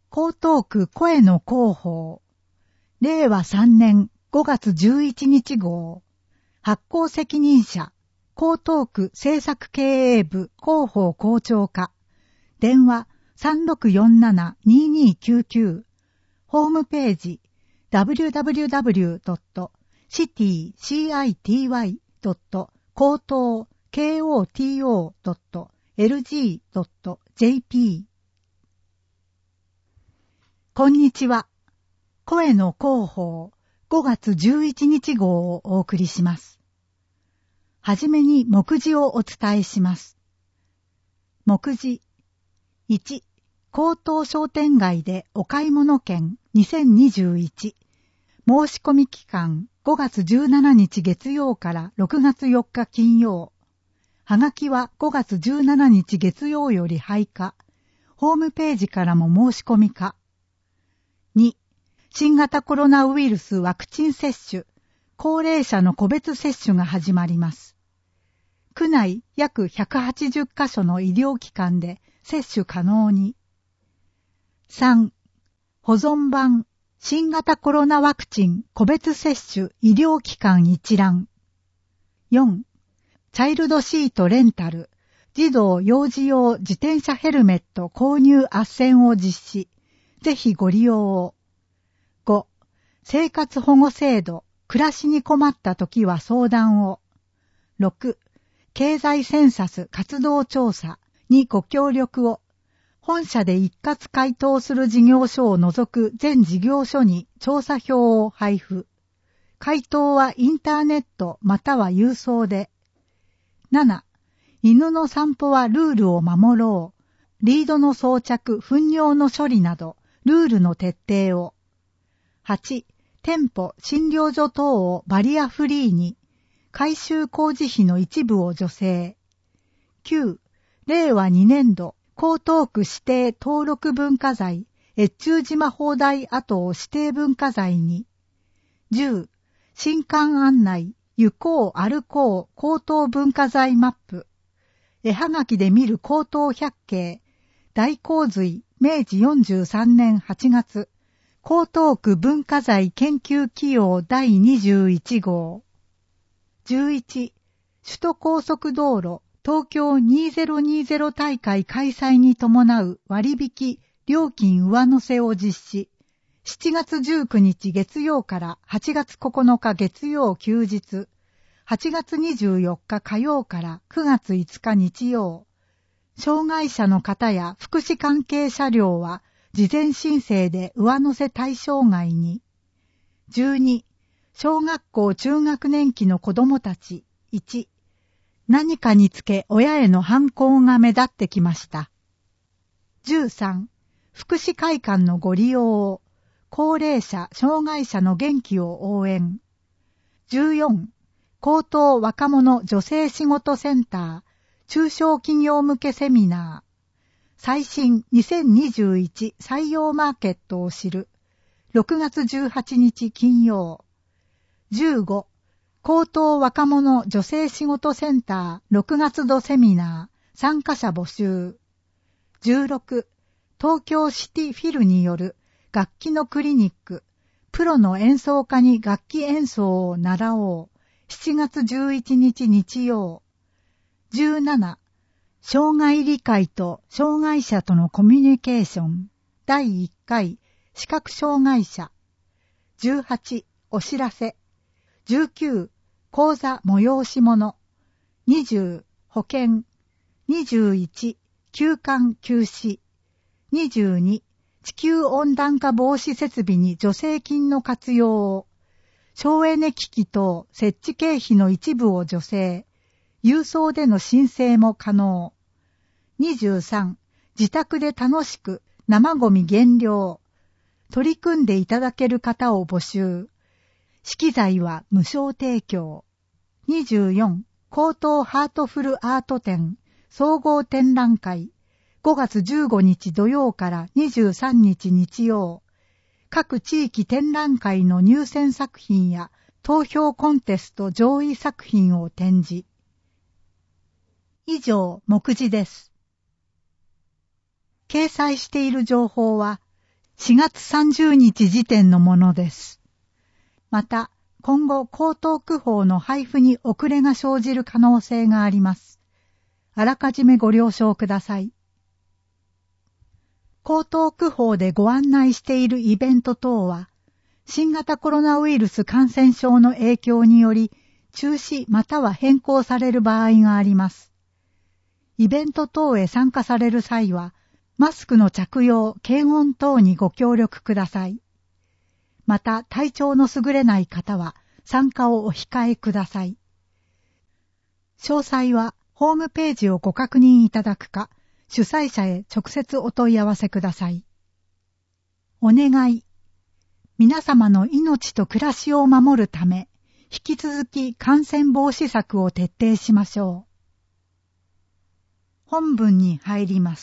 江東区声の広報、令和3年5月11日号、発行責任者、江東区政策経営部広報校長課、電話3647-2299、ホームページ www.city-koto.lg.jp。 こんにちは。声の広報5月11日号をお送りします。はじめに目次をお伝えします。目次1、江東商店街でお買い物券2021、申し込み期間5月17日月曜から6月4日金曜。はがきは5月17日月曜より配下。ホームページからも申し込み可。2、新型コロナウイルスワクチン接種、高齢者の個別接種が始まります。区内約180カ所の医療機関で接種可能に。3、保存版新型コロナワクチン個別接種医療機関一覧。4、チャイルドシートレンタル、児童幼児用自転車ヘルメット購入斡旋を実施。ぜひご利用を。5、生活保護制度、暮らしに困ったときは相談を。6、経済センサス活動調査にご協力を。本社で一括回答する事業所を除く全事業所に調査票を配布。回答はインターネットまたは郵送で。7、犬の散歩はルールを守ろう。リードの装着、糞尿の処理など、ルールの徹底を。8、店舗、診療所等をバリアフリーに。改修工事費の一部を助成。9、令和2年度、江東区指定登録文化財、越中島砲台跡を指定文化財に。10、新館案内、行こう歩こう江東文化財マップ。絵はがきで見る江東百景、大洪水、明治43年8月、江東区文化財研究企業第21号。11、首都高速道路東京2020大会開催に伴う割引料金上乗せを実施。7月19日月曜から8月9日月曜休日、8月24日火曜から9月5日日曜。障害者の方や福祉関係車両は事前申請で上乗せ対象外に。12、小学校中学年期の子どもたち。1、何かにつけ親への反抗が目立ってきました。13、福祉会館のご利用を。高齢者、障害者の元気を応援。14、江東若者女性仕事センター、中小企業向けセミナー。最新2021採用マーケットを知る。6月18日金曜。15、江東若者女性仕事センター6月度セミナー参加者募集。16、東京シティフィルによる楽器のクリニック、プロの演奏家に楽器演奏を習おう。7月11日日曜。17、障害理解と障害者とのコミュニケーション第1回視覚障害者。18、お知らせ。19、講座催し物。20、保険。21、休館休止。22、地球温暖化防止設備に助成金の活用を。省エネ機器等設置経費の一部を助成。郵送での申請も可能。23、自宅で楽しく生ゴミ減量。取り組んでいただける方を募集。資機材は無償提供。24、江東ハートフルアート展総合展覧会。5月15日土曜から23日日曜。各地域展覧会の入選作品や投票コンテスト上位作品を展示。以上、目次です。掲載している情報は、 4月30日時点のものです。また、今後江東区法の配布に遅れが生じる可能性があります。あらかじめご了承ください。江東区法でご案内しているイベント等は、新型コロナウイルス感染症の影響により、中止または変更される場合があります。イベント等へ参加される際は、マスクの着用、検温等にご協力ください。また、体調の優れない方は、参加をお控えください。詳細は、ホームページをご確認いただくか、主催者へ直接お問い合わせください。お願い。皆様の命と暮らしを守るため、引き続き感染防止策を徹底しましょう。本文に入ります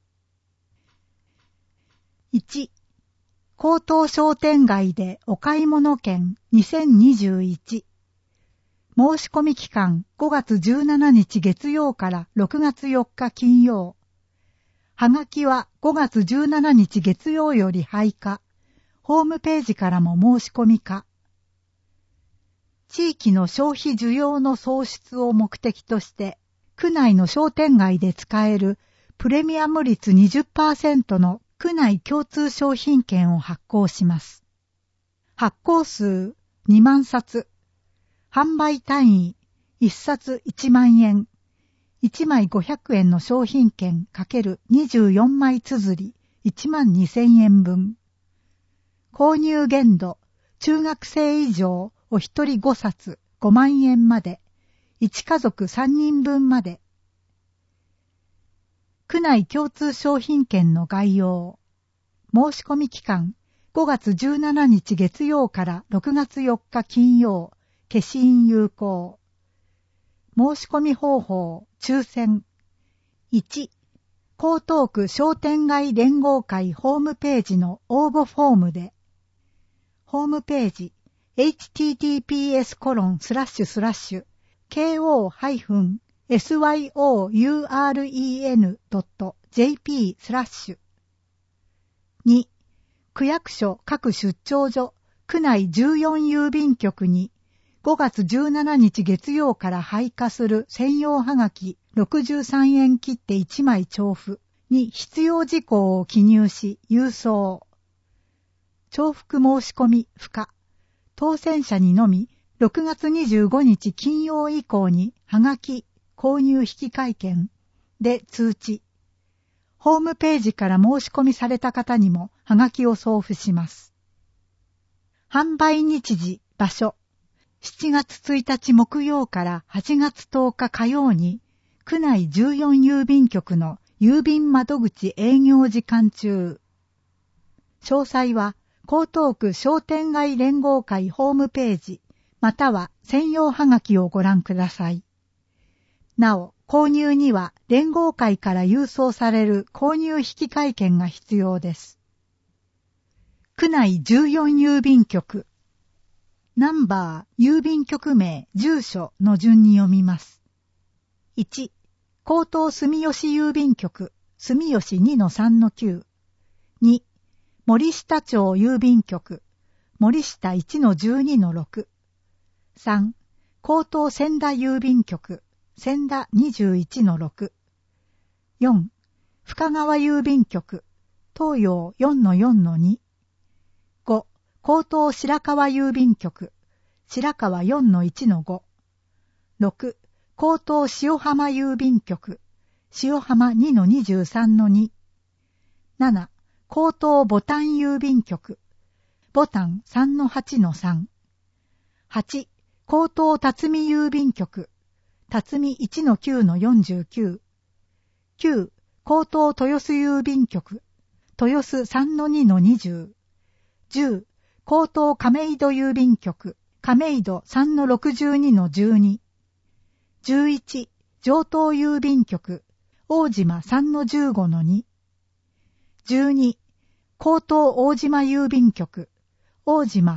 。1、江東商店街でお買い物券2021。申し込み期間5月17日月曜から6月4日金曜。はがきは5月17日月曜より配下。ホームページからも申し込み可。地域の消費需要の創出を目的として、区内の商店街で使えるプレミアム率 20% の区内共通商品券を発行します。発行数2万冊。販売単位1冊1万円。1枚500円の商品券×24枚綴り1万2000円分。購入限度、中学生以上お一人5冊5万円まで、1家族3人分まで。区内共通商品券の概要。申し込み期間、5月17日月曜から6月4日金曜、消印有効。申し込み方法、抽選。1、江東区商店街連合会ホームページの応募フォームで、ホームページ、https://ko-syouen.jp/ 2、区役所各出張所、区内14郵便局に5月17日月曜から配下する専用はがき63円切って1枚徴付に必要事項を記入し郵送。重複申し込み不可。当選者にのみ6月25日金曜以降にはがき購入引換券で通知。ホームページから申し込みされた方にもはがきを送付します。販売日時、場所。7月1日木曜から8月10日火曜に、区内14郵便局の郵便窓口営業時間中。詳細は、江東区商店街連合会ホームページ、または専用はがきをご覧ください。なお、購入には連合会から郵送される購入引換券が必要です。区内14郵便局。ナンバー、郵便局名、住所の順に読みます。1、江東住吉郵便局、住吉 2-3-9。2、森下町郵便局、森下 1-12-6。3、江東千田郵便局、千田 21-6。4、深川郵便局、東洋 4-4-2。5、江東白川郵便局、白川 4-1-5。6、江東塩浜郵便局、塩浜 2-23-2。7、江東ボタン郵便局、ボタン 3-8-3。8、江東辰巳郵便局、辰巳 1-9-49。9、江東豊洲郵便局、豊洲 3-2-20。10、江東亀戸郵便局、亀戸 3-62-12。11、上東郵便局、大島 3-15-2。12、江東大島郵便局、大島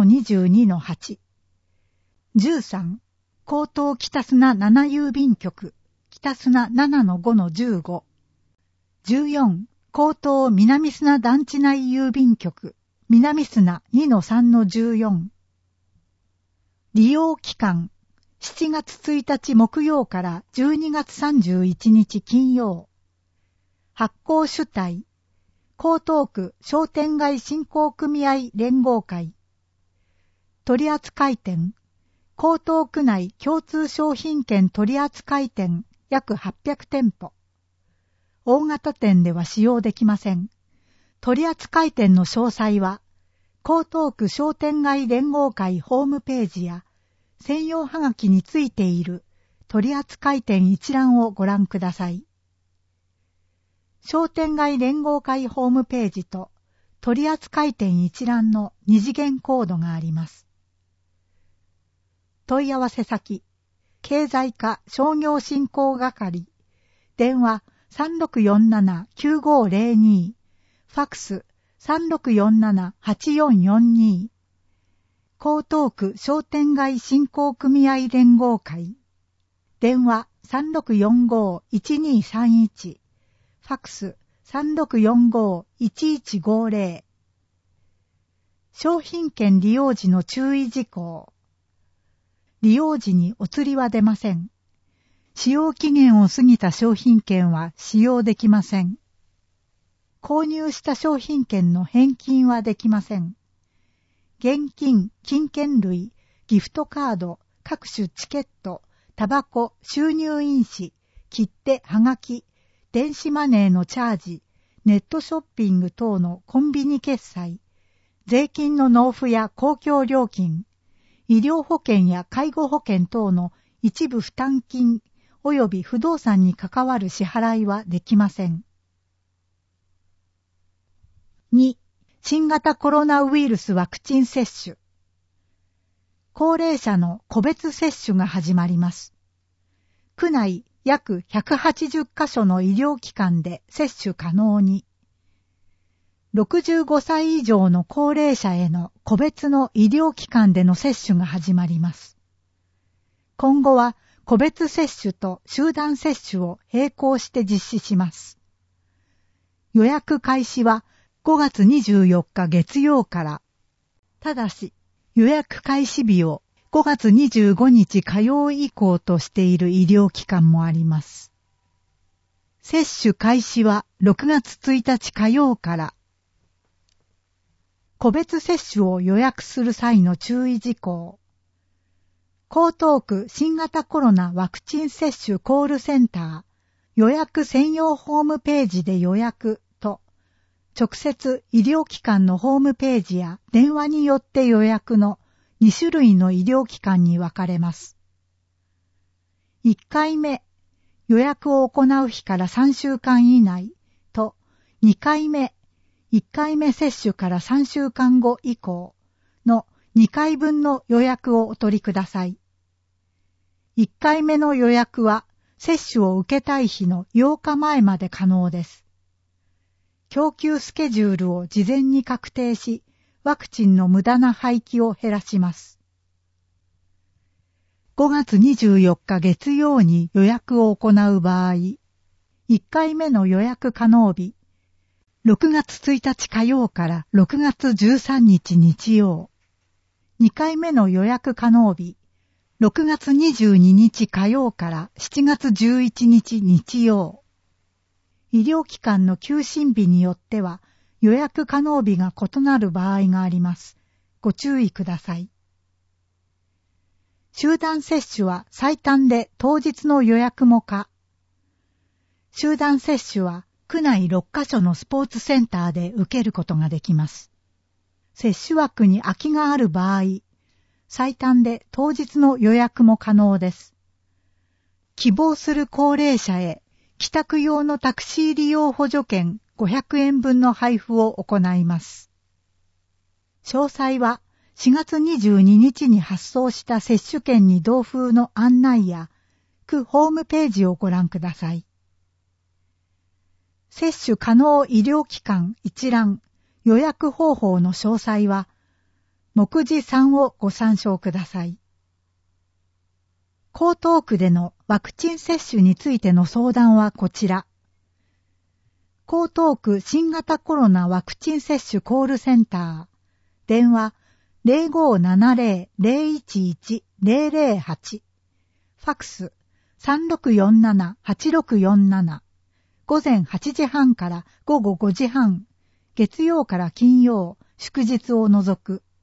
8-22-8。13、江東北砂7郵便局、北砂 7-5-15。14、 江東南砂団地内郵便局、南砂 2-3-14。利用期間、7月1日木曜から12月31日金曜。発行主体、江東区商店街振興組合連合会。取扱店、江東区内共通商品券取扱店約800店舗。大型店では使用できません。取扱店の詳細は、江東区商店街連合会ホームページや、専用はがきについている取扱店一覧をご覧ください。商店街連合会ホームページと取扱店一覧の二次元コードがあります。問い合わせ先、経済課商業振興係、電話3647-9502、ファックス3647-8442、江東区商店街振興組合連合会、電話3645-1231、ファックス3645-1150。商品券利用時の注意事項。利用時にお釣りは出ません。使用期限を過ぎた商品券は使用できません。購入した商品券の返金はできません。現金、金券類、ギフトカード、各種チケット、タバコ、収入印紙、切手、はがき、電子マネーのチャージ、ネットショッピング等のコンビニ決済、税金の納付や公共料金、医療保険や介護保険等の一部負担金及び不動産に関わる支払いはできません。2. 新型コロナウイルスワクチン接種。高齢者の個別接種が始まります。区内約180カ所の医療機関で接種可能に。65歳以上の高齢者への個別の医療機関での接種が始まります。今後は個別接種と集団接種を並行して実施します。予約開始は5月24日月曜から。ただし、予約開始日を5月25日火曜以降としている医療機関もあります。接種開始は6月1日火曜から。個別接種を予約する際の注意事項。江東区新型コロナワクチン接種コールセンター予約専用ホームページで予約と、直接医療機関のホームページや電話によって予約の2種類の医療機関に分かれます。1回目、予約を行う日から3週間以内と、2回目、1回目接種から3週間後以降の2回分の予約をお取りください。1回目の予約は接種を受けたい日の8日前まで可能です。供給スケジュールを事前に確定し、ワクチンの無駄な廃棄を減らします。5月24日月曜に予約を行う場合、1回目の予約可能日、6月1日火曜から6月13日日曜。2回目の予約可能日、6月22日火曜から7月11日日曜。医療機関の休診日によっては予約可能日が異なる場合があります。ご注意ください。集団接種は最短で当日の予約も可。集団接種は区内6カ所のスポーツセンターで受けることができます。接種枠に空きがある場合、最短で当日の予約も可能です。希望する高齢者へ帰宅用のタクシー利用補助券500円分の配布を行います。詳細は4月22日に発送した接種券に同封の案内や区ホームページをご覧ください。接種可能医療機関一覧予約方法の詳細は目次3をご参照ください。江東区でのワクチン接種についての相談はこちら。 江東区新型コロナワクチン接種コールセンター。電話 0570-011-008。ファックス 3647-8647。午前8時半から午後5時半。月曜から金曜、祝日を除く。